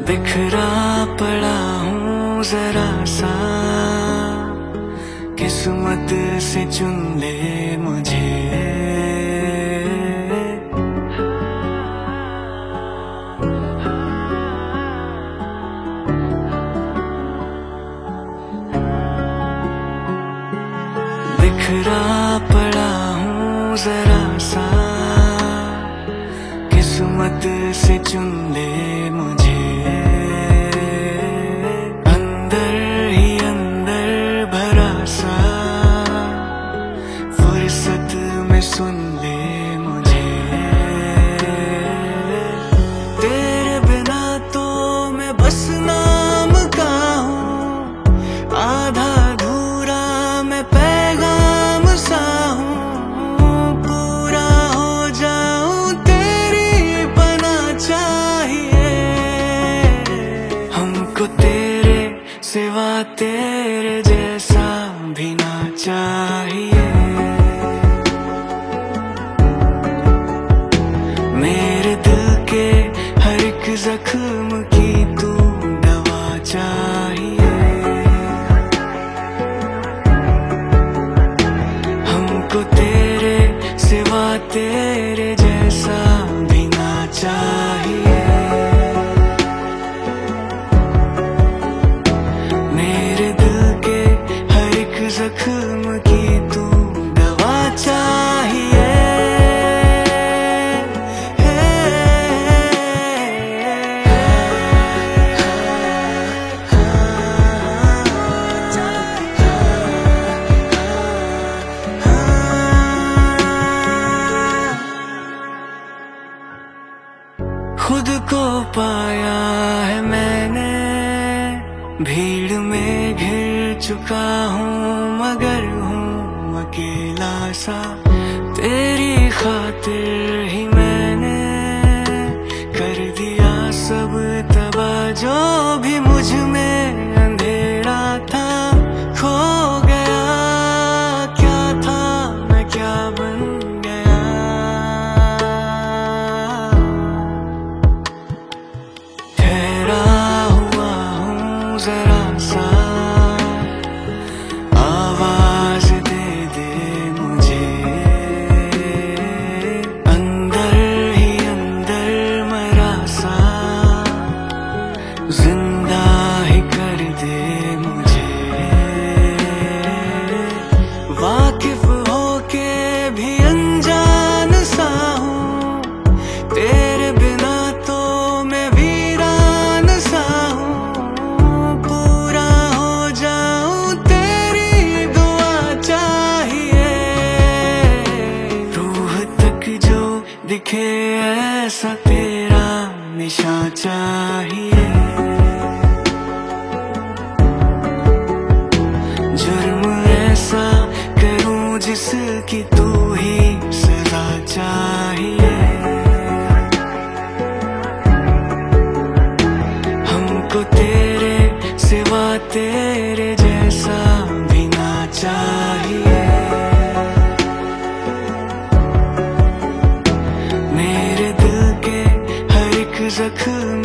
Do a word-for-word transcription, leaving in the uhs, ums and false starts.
बिखरा पड़ा हूँ जरा सा, किस्मत से चुन ले मुझे। बिखरा पड़ा हूँ जरा सा, किस्मत से चुन ले मुझे। अंदर ही अंदर भरा सा, फुर्सत में सुन ले मुझे। तेरे बिना तो मैं बस नाम का हूँ, आधा अधूरा मैं पैगाम सा हूँ। पूरा हो जाऊं तेरी बना चाहिए, हमको तेरे सिवा तेरे जैसा भी ना चाहिए। मेरे दिल के हर एक जख्म की तू दवा चाहिए। हमको तेरे सिवा तेरे जैसा भी ना चाहिए। मेरे दिल के हर एक जख्म की तू दवा चाहिए। खुद को पाया है मैंने, भीड़ में घिर चुका हूँ, मगर हूँ अकेला सा। तेरी खातिर ही मैंने कर दिया सब तबाह, जो भी मुझ में अंधेरा था। खो गया क्या था मैं, क्या बन गया। ठहरा हुआ हूँ जरा सा, आवाज दे दे मुझे। अंदर ही अंदर मरा सा, जिंदा ही कर दे मुझे। वाकिफ होके भी अनजान सा हूँ, तेरे बिना तो मैं वीरान सा हूँ। पूरा हो जाऊं तेरी दुआ चाहिए, रूह तक जो दिखे ऐसा तेरा निशान चाहिए। जुर्म ऐसा करूं जिसकी तू ही सजा चाहिए। हमको तेरे सिवा तेरे जैसा भी ना चाहिए। मेरे दिल के हर एक जख्म